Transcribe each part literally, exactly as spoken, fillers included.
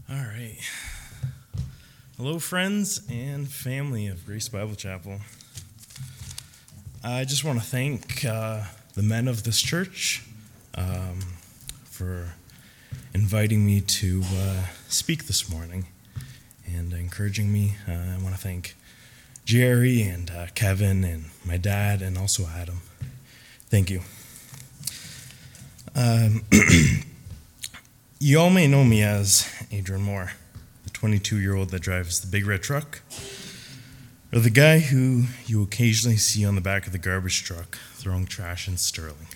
All right. Hello, friends and family of Grace Bible Chapel. I just want to thank uh, the men of this church um, for inviting me to uh, speak this morning and encouraging me. Uh, I want to thank Jerry and uh, Kevin and my dad and also Adam. Thank you. Um, you all may know me as Adrian Moore, the twenty-two-year-old that drives the big red truck, or the guy who you occasionally see on the back of the garbage truck throwing trash in Sterling,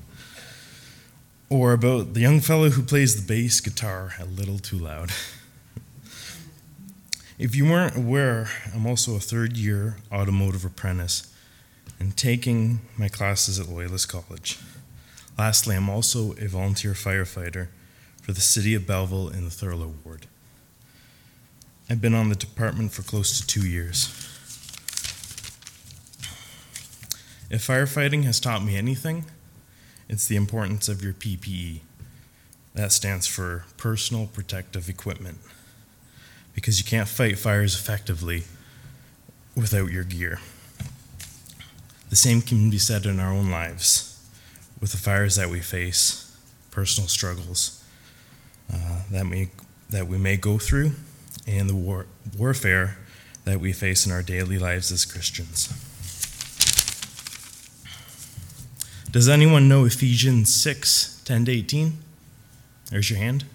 or about the young fellow who plays the bass guitar a little too loud. If you weren't aware, I'm also a third-year automotive apprentice and taking my classes at Loyalist College. Lastly, I'm also a volunteer firefighter for the City of Belleville in the Thurlow Ward. I've been on the department for close to two years. If firefighting has taught me anything, it's the importance of your P P E. That stands for Personal Protective Equipment, because you can't fight fires effectively without your gear. The same can be said in our own lives, with the fires that we face, personal struggles uh, that, may, that we may go through, and the war, warfare that we face in our daily lives as Christians. Does anyone know Ephesians six, ten to eighteen? There's your hand.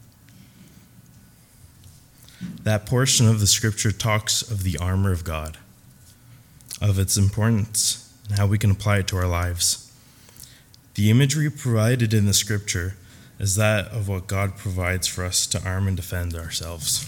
That portion of the scripture talks of the armor of God, of its importance, and how we can apply it to our lives. The imagery provided in the scripture is that of what God provides for us to arm and defend ourselves.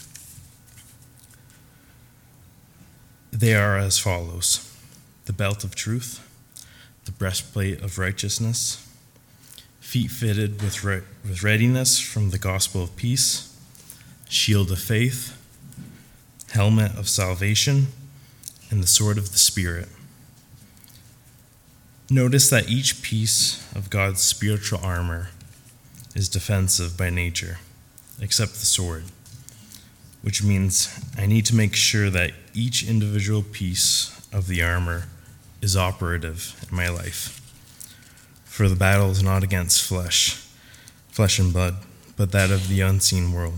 They are as follows: the belt of truth, the breastplate of righteousness, feet fitted with, re- with readiness from the gospel of peace, shield of faith, helmet of salvation, and the sword of the Spirit. Notice that each piece of God's spiritual armor is defensive by nature, except the sword, which means I need to make sure that each individual piece of the armor is operative in my life. For the battle is not against flesh, flesh and blood, but that of the unseen world.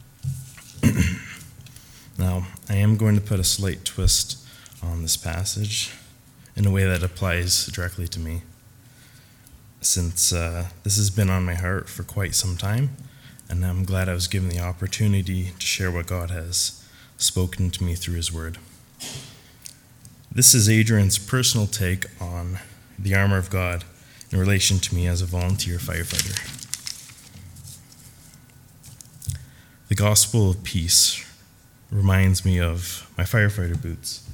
Now, I am going to put a slight twist on this passage in a way that applies directly to me, since uh, this has been on my heart for quite some time, and I'm glad I was given the opportunity to share what God has spoken to me through His Word. This is Adrian's personal take on the armor of God in relation to me as a volunteer firefighter. The gospel of peace reminds me of my firefighter boots.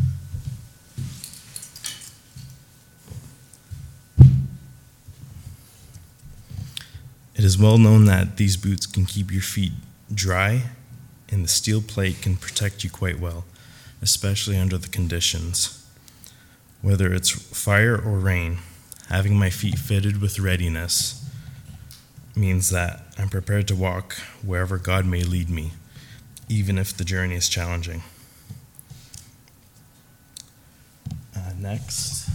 It is well known that these boots can keep your feet dry, and the steel plate can protect you quite well, especially under the conditions. Whether it's fire or rain, having my feet fitted with readiness means that I'm prepared to walk wherever God may lead me, even if the journey is challenging. Uh, next.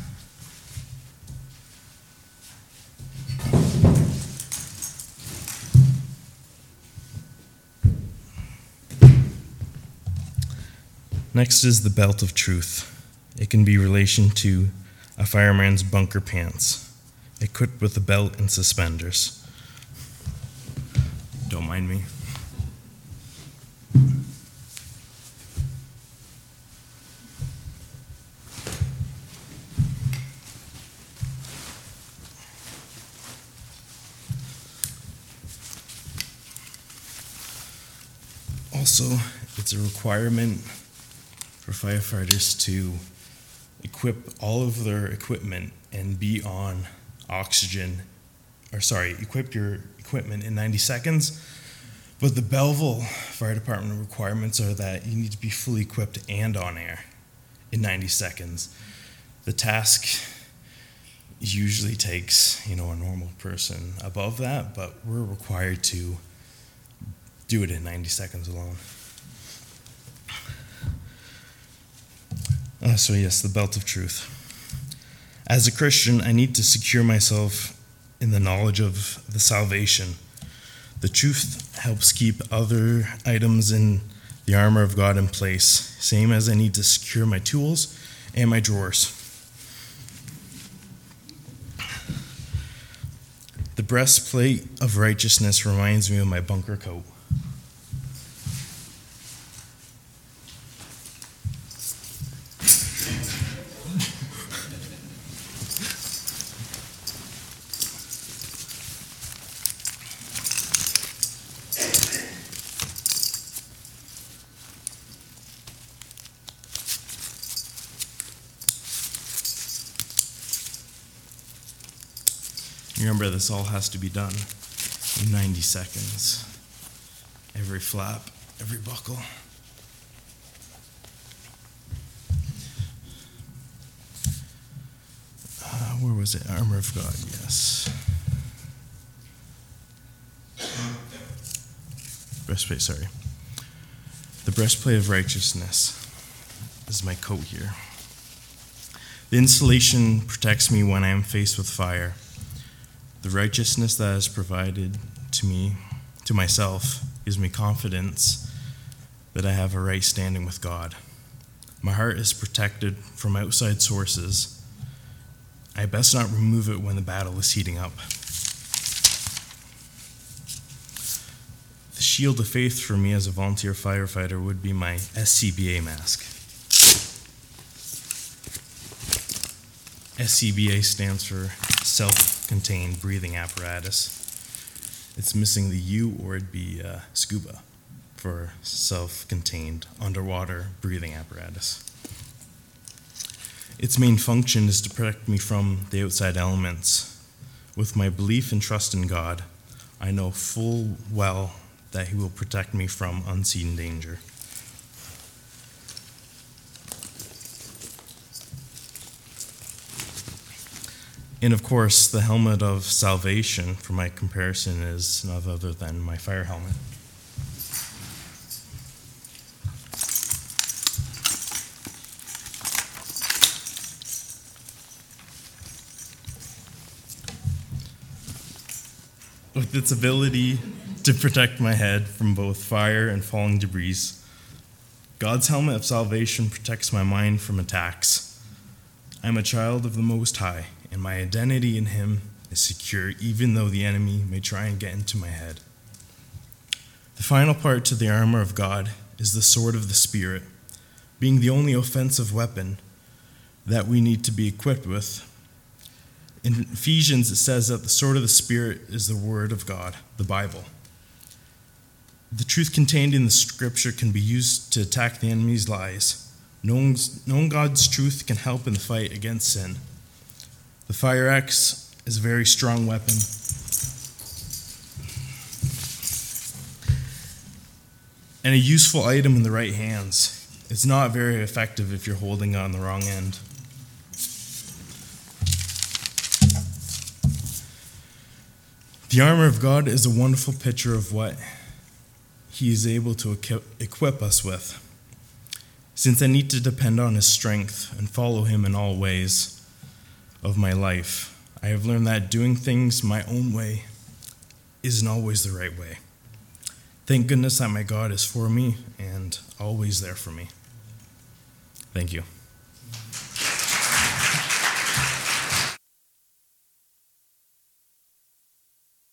Next is the belt of truth. It can be relation to a fireman's bunker pants, equipped with a belt and suspenders. Don't mind me. Also, it's a requirement for firefighters to equip all of their equipment and be on oxygen, or sorry, equip your equipment in ninety seconds. But the Belleville Fire Department requirements are that you need to be fully equipped and on air in ninety seconds. The task usually takes, you know, a normal person above that, but we're required to do it in ninety seconds alone. Uh, so yes, the belt of truth. As a Christian, I need to secure myself in the knowledge of the salvation. The truth helps keep other items in the armor of God in place, same as I need to secure my tools and my drawers. The breastplate of righteousness reminds me of my bunker coat. Remember, this all has to be done in ninety seconds. Every flap, every buckle. Uh, where was it? Armor of God, yes. Breastplate, sorry. The breastplate of righteousness is my coat here. The insulation protects me when I am faced with fire. The righteousness that is provided to me, to myself, gives me confidence that I have a right standing with God. My heart is protected from outside sources. I best not remove it when the battle is heating up. The shield of faith for me as a volunteer firefighter would be my S C B A mask. S C B A stands for self-contained breathing apparatus. It's missing the U, or it'd be uh, SCUBA for self-contained underwater breathing apparatus. Its main function is to protect me from the outside elements. With my belief and trust in God, I know full well that He will protect me from unseen danger. And of course, the helmet of salvation, for my comparison, is none other than my fire helmet. With its ability to protect my head from both fire and falling debris, God's helmet of salvation protects my mind from attacks. I am a child of the Most High, and my identity in Him is secure even though the enemy may try and get into my head. The final part to the armor of God is the sword of the Spirit, being the only offensive weapon that we need to be equipped with. In Ephesians, it says that the sword of the Spirit is the Word of God, the Bible. The truth contained in the Scripture can be used to attack the enemy's lies. Knowing, knowing God's truth can help in the fight against sin. The fire axe is a very strong weapon. And a useful item in the right hands. It's not very effective if you're holding on the wrong end. The armor of God is a wonderful picture of what He is able to equip us with. Since I need to depend on His strength and follow Him in all ways of my life, I have learned that doing things my own way isn't always the right way. Thank goodness that my God is for me and always there for me. Thank you.